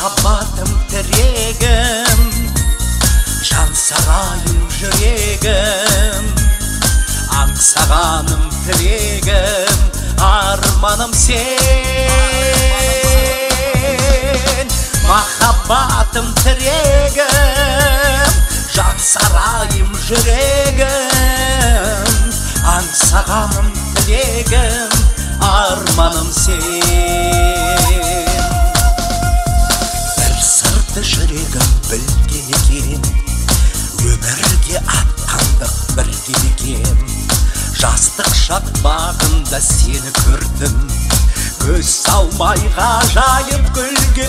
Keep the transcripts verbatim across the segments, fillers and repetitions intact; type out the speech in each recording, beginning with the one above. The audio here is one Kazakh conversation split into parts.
махаббатым тірегім, жан сарайым жүрегім, аңсағаным тілегім, арманым сен. Махаббатым тірегім, жан сарайым жүрегім, аңсағаным тілегім, арманым сен. Бір сырды жүрегім білген екен, өмірге аттандық бірге екен. Жастық шақ бағында сені көрдім, көз салмай ғажайып гүлге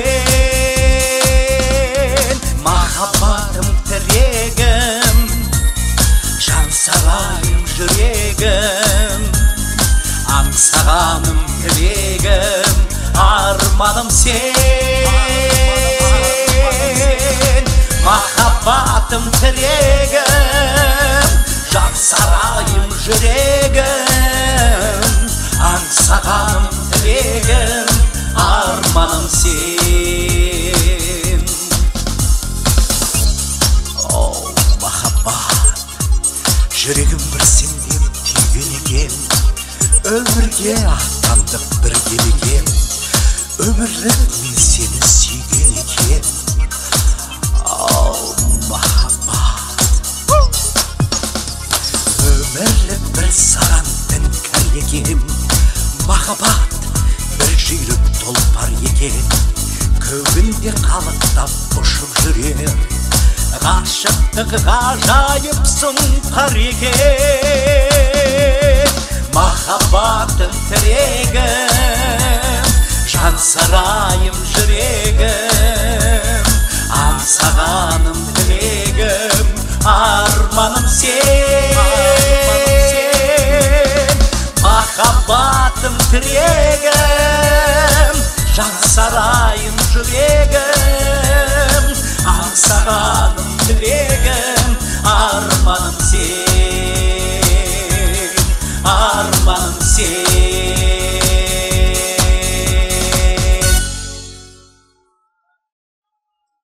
бітен. Махаббатым тірегім, жан сарайым жүрегім, аңсағаным тілегім, арманым сен. Махаббатым тірегім, жан сарайым жүрегім, аңсағаным тілегім, арманым сен. Оу, махаббат, жүрегім бір сенден түйген екен, өмірге аттандық бірге екен, өмірлік мен сені сүйген екен. Оу, махаббат, өмірлік бір саған дінкәр екен. Махаббат бір жүйрік тұлпар екен, көгінде қалықтап ұшып жүрер. Ғашықтық ғажайып сұңқар екен. Махаббатым тірегім, жан сарайым жүрегім, аңсағаным тілегім, арманым сен. Махаббатым тірегім, жан сарайым жүрегім, аңсағаным тілегім, арманым